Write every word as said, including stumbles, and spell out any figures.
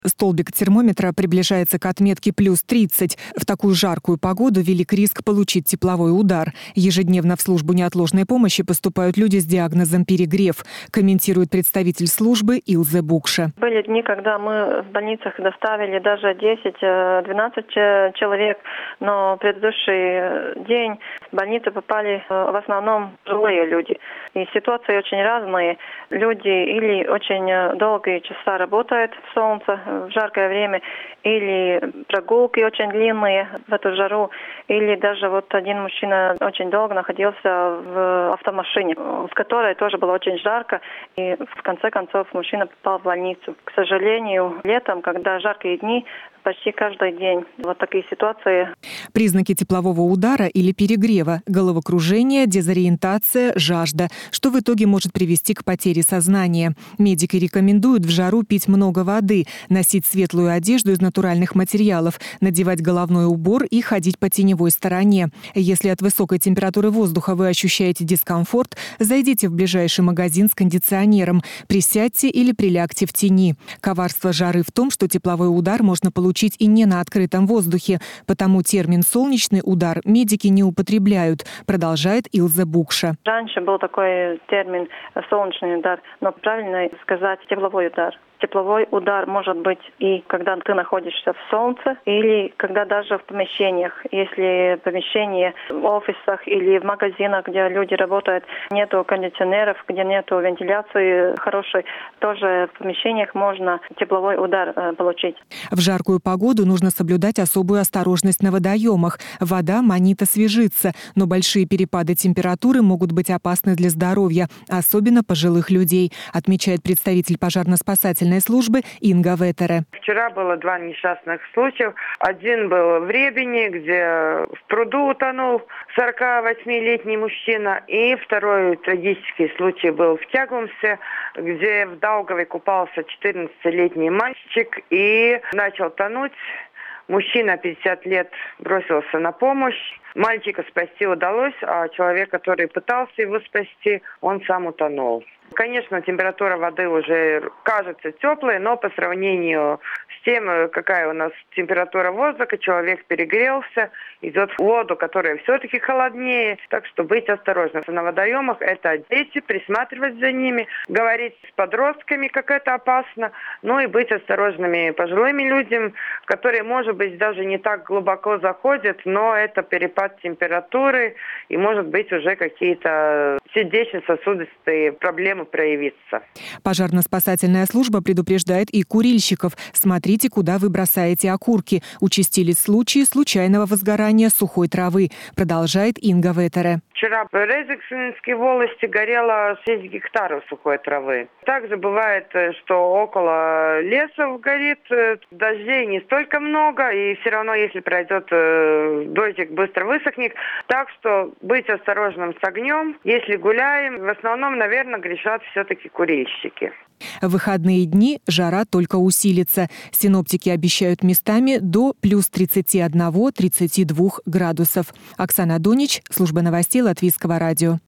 Столбик термометра приближается к отметке плюс тридцать. В такую жаркую погоду велик риск получить тепловой удар. Ежедневно в службу неотложной помощи поступают люди с диагнозом перегрев, комментирует представитель службы Илзе Букша. Были дни, когда мы в больницах доставили даже десять-двенадцать человек, но предыдущий день в больницы попали в основном пожилые люди. И ситуации очень разные. Люди или очень долгие часа работают в солнце, в жаркое время, или прогулки очень длинные в эту жару, или даже вот один мужчина очень долго находился в автомашине, в которой тоже было очень жарко, и в конце концов мужчина попал в больницу. К сожалению, летом, когда жаркие дни, почти каждый день вот такие ситуации. Признаки теплового удара или перегрева – головокружение, дезориентация, жажда, что в итоге может привести к потере сознания. Медики рекомендуют в жару пить много воды, носить светлую одежду из натуральных материалов, надевать головной убор и ходить по теневой стороне. Если от высокой температуры воздуха вы ощущаете дискомфорт, зайдите в ближайший магазин с кондиционером, присядьте или прилягте в тени. Коварство жары в том, что тепловой удар можно получить Получить и не на открытом воздухе, потому термин «солнечный удар» медики не употребляют, продолжает Илзе Букша. Раньше был такой термин «солнечный удар», но правильно сказать «тепловой удар». Тепловой удар может быть и когда ты находишься в солнце, или когда даже в помещениях. Если помещение в офисах или в магазинах, где люди работают, нету кондиционеров, где нету вентиляции хорошей, тоже в помещениях можно тепловой удар э, получить. В жаркую погоду нужно соблюдать особую осторожность на водоемах. Вода манит освежиться, но большие перепады температуры могут быть опасны для здоровья, особенно пожилых людей, отмечает представитель пожарно-спасательной службы Инга Ветере. Вчера было два несчастных случая. Один был в Ребине, где в пруду утонул сорокавосьмилетний мужчина. И второй трагический случай был в Тягумсе, где в Даугаве купался четырнадцатилетний мальчик и начал тонуть. Мужчина пятьдесят лет бросился на помощь. Мальчика спасти удалось, а человек, который пытался его спасти, он сам утонул. Конечно, температура воды уже кажется теплой, но по сравнению с тем, какая у нас температура воздуха, человек перегрелся, идет в воду, которая все-таки холоднее. Так что быть осторожным. На водоемах это дети, присматривать за ними, говорить с подростками, как это опасно, ну и быть осторожными пожилыми людям, которые, может быть, даже не так глубоко заходят, но это перепад температуры и, может быть, уже какие-то сердечно-сосудистые проблемы проявиться. Пожарно-спасательная служба предупреждает и курильщиков. Смотрите, куда вы бросаете окурки. Участились случаи случайного возгорания сухой травы, продолжает Инга Ветере. Вчера в Резекшинской волости горело шесть гектаров сухой травы. Также бывает, что около лесов горит, дождей не столько много, и все равно, если пройдет дождик, быстро высохнет. Так что быть осторожным с огнем. Если гуляем, в основном, наверное, грешат все-таки курильщики. В выходные дни жара только усилится. Синоптики обещают местами до плюс тридцати одного — тридцати двух градусов. Оксана Донич, служба новостей Латвийского радио.